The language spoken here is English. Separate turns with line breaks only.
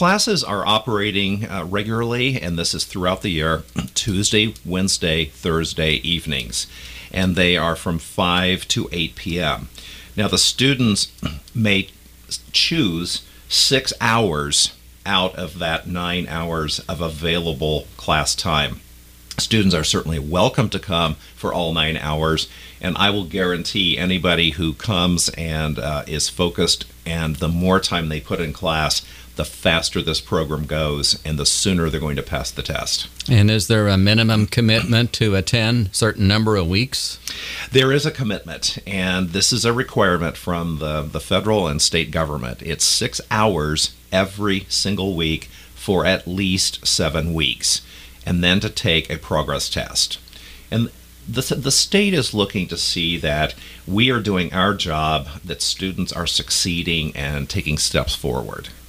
Classes are operating regularly, and this is throughout the year, Tuesday, Wednesday, Thursday evenings, and they are from 5 to 8 p.m. Now, the students may choose 6 hours out of that 9 hours of available class time. Students are certainly welcome to come for all 9 hours, and I will guarantee anybody who comes and is focused, and the more time they put in class, the faster this program goes and the sooner they're going to pass the test.
And is there a minimum commitment to attend a certain number of weeks?
There is a commitment, and this is a requirement from the federal and state government. It's 6 hours every single week for at least 7 weeks, and then to take a progress test. And the state is looking to see that we are doing our job, that students are succeeding and taking steps forward.